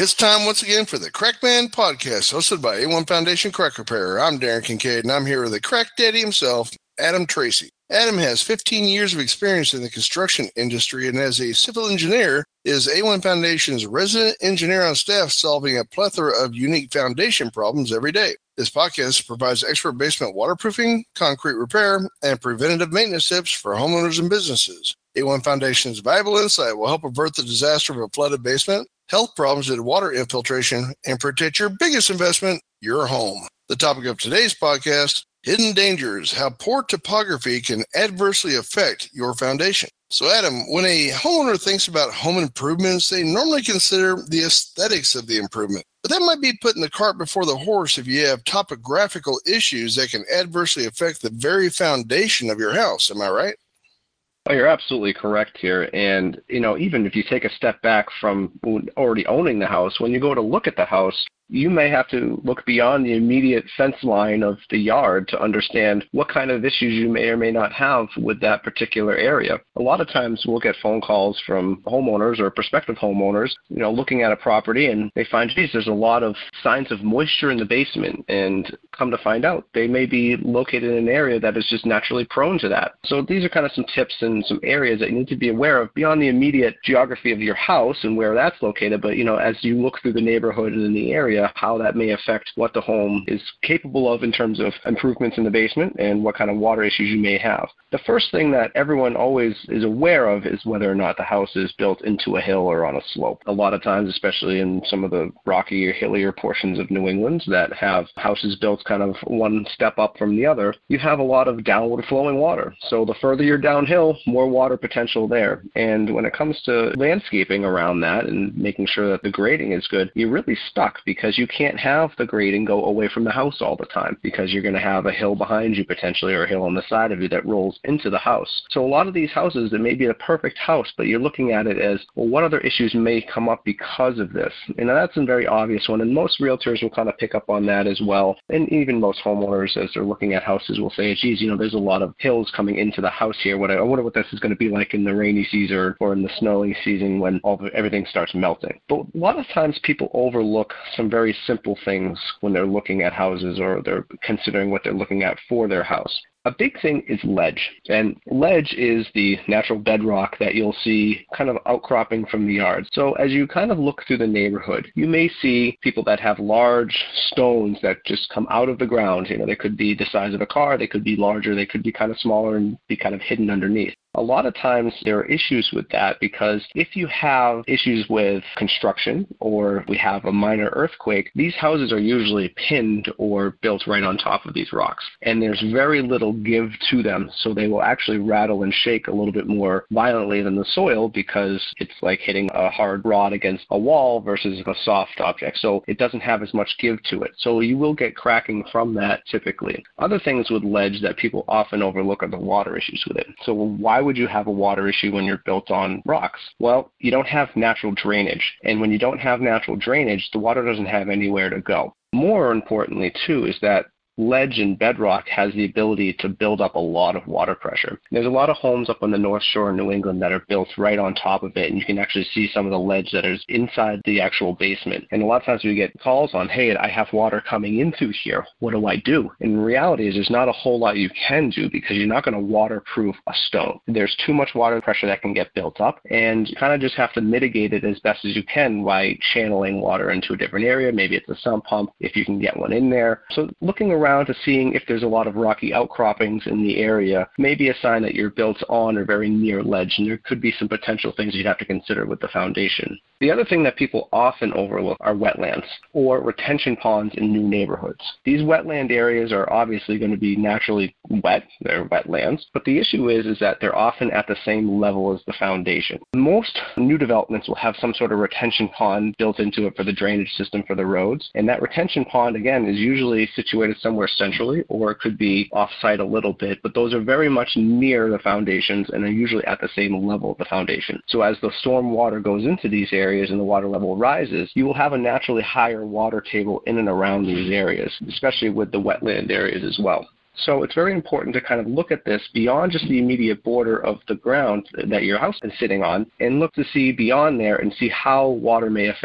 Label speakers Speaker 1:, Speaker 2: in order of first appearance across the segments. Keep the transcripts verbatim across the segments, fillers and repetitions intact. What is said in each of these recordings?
Speaker 1: It's time once again for the Crackman Podcast, hosted by A one Foundation Crack Repair. I'm Darren Kincaid, and I'm here with the crack daddy himself, Adam Tracy. Adam has fifteen years of experience in the construction industry, and as a civil engineer, is A one Foundation's resident engineer on staff, solving a plethora of unique foundation problems every day. This podcast provides expert basement waterproofing, concrete repair, and preventative maintenance tips for homeowners and businesses. A one Foundation's valuable insight will help avert the disaster of a flooded basement, health problems due to water infiltration, and protect your biggest investment, your home. The topic of today's podcast, hidden dangers, how poor topography can adversely affect your foundation. So Adam, when a homeowner thinks about home improvements, they normally consider the aesthetics of the improvement. But that might be putting the cart before the horse if you have topographical issues that can adversely affect the very foundation of your house. Am I right?
Speaker 2: Oh, you're absolutely correct here. And, you know, even if you take a step back from already owning the house, when you go to look at the house, you may have to look beyond the immediate fence line of the yard to understand what kind of issues you may or may not have with that particular area. A lot of times we'll get phone calls from homeowners or prospective homeowners, you know, looking at a property, and they find, geez, there's a lot of signs of moisture in the basement, and come to find out they may be located in an area that is just naturally prone to that. So these are kind of some tips and some areas that you need to be aware of beyond the immediate geography of your house and where that's located, but, you know, as you look through the neighborhood and in the area, how that may affect what the home is capable of in terms of improvements in the basement and what kind of water issues you may have. The first thing that everyone always is aware of is whether or not the house is built into a hill or on a slope. A lot of times, especially in some of the rocky or hillier portions of New England that have houses built kind of one step up from the other, you have a lot of downward flowing water. So the further you're downhill, more water potential there. And when it comes to landscaping around that and making sure that the grading is good, you're really stuck because you can't have the grading go away from the house all the time because you're going to have a hill behind you potentially or a hill on the side of you that rolls into the house. So a lot of these houses, it may be a perfect house, but you're looking at it as, well, what other issues may come up because of this? And that's a very obvious one, and most realtors will kind of pick up on that as well. And even most homeowners, as they're looking at houses, will say, geez, you know, there's a lot of hills coming into the house here. What I, I wonder what this is going to be like in the rainy season or in the snowy season when all the, everything starts melting. But a lot of times people overlook some very simple things when they're looking at houses or they're considering what they're looking at for their house. A big thing is ledge, and ledge is the natural bedrock that you'll see kind of outcropping from the yard. So as you kind of look through the neighborhood, you may see people that have large stones that just come out of the ground. You know, they could be the size of a car, they could be larger, they could be kind of smaller and be kind of hidden underneath. A lot of times there are issues with that because if you have issues with construction or we have a minor earthquake, these houses are usually pinned or built right on top of these rocks. And there's very little give to them, so they will actually rattle and shake a little bit more violently than the soil because it's like hitting a hard rod against a wall versus a soft object. So it doesn't have as much give to it. So you will get cracking from that typically. Other things with ledge that people often overlook are the water issues with it. So why would you have a water issue when you're built on rocks? Well, you don't have natural drainage. And when you don't have natural drainage, the water doesn't have anywhere to go. More importantly, too, is that ledge and bedrock has the ability to build up a lot of water pressure. There's a lot of homes up on the North Shore in New England that are built right on top of it, and you can actually see some of the ledge that is inside the actual basement. And a lot of times we get calls on, hey, I have water coming in through here. What do I do? And the reality is there's not a whole lot you can do because you're not going to waterproof a stone. There's too much water pressure that can get built up, and you kind of just have to mitigate it as best as you can by channeling water into a different area. Maybe it's a sump pump if you can get one in there. So looking around around to seeing if there's a lot of rocky outcroppings in the area may be a sign that you're built on or very near ledge, and there could be some potential things you'd have to consider with the foundation. The other thing that people often overlook are wetlands or retention ponds in new neighborhoods. These wetland areas are obviously going to be naturally wet. They're wetlands. But the issue is, is that they're often at the same level as the foundation. Most new developments will have some sort of retention pond built into it for the drainage system for the roads. And that retention pond, again, is usually situated somewhere centrally, or it could be off-site a little bit. But those are very much near the foundations and are usually at the same level of the foundation. So as the storm water goes into these areas, and the water level rises, you will have a naturally higher water table in and around these areas, especially with the wetland areas as well. So it's very important to kind of look at this beyond just the immediate border of the ground that your house is sitting on and look to see beyond there and see how water may affect it.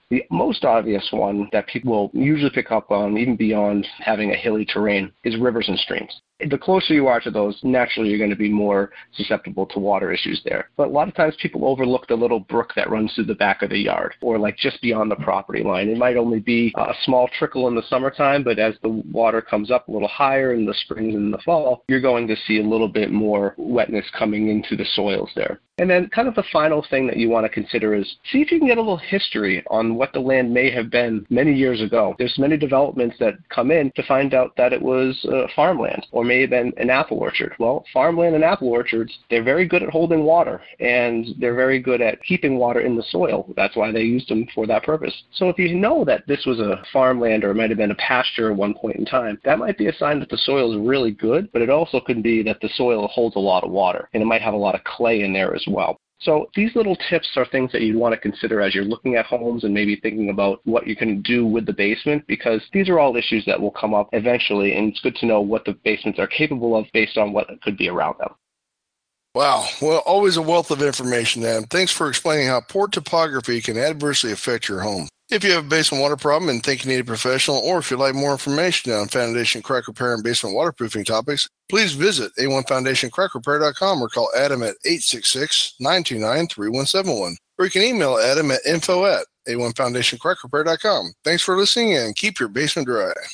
Speaker 2: The most obvious one that people will usually pick up on, even beyond having a hilly terrain, is rivers and streams. The closer you are to those, naturally you're going to be more susceptible to water issues there. But a lot of times people overlook the little brook that runs through the back of the yard, or like just beyond the property line. It might only be a small trickle in the summertime, but as the water comes up a little higher in the springs and the fall, you're going to see a little bit more wetness coming into the soils there. And then kind of the final thing that you want to consider is see if you can get a little history on what the land may have been many years ago. There's many developments that come in to find out that it was uh, farmland or may have been an apple orchard. Well, farmland and apple orchards, they're very good at holding water, and they're very good at keeping water in the soil. That's why they used them for that purpose. So if you know that this was a farmland or it might have been a pasture at one point in time, that might be a sign that the soil is really good, but it also could be that the soil holds a lot of water, and it might have a lot of clay in there as well. So these little tips are things that you want to consider as you're looking at homes and maybe thinking about what you can do with the basement, because these are all issues that will come up eventually, and it's good to know what the basements are capable of based on what could be around them.
Speaker 1: Wow. Well, always a wealth of information, Adam. Thanks for explaining how poor topography can adversely affect your home. If you have a basement water problem and think you need a professional, or if you'd like more information on foundation, crack repair, and basement waterproofing topics, please visit A one foundation crack repair dot com or call Adam at eight six six, nine two nine, three one seven one. Or you can email Adam at info at A one foundation crack repair dot com. Thanks for listening, and keep your basement dry.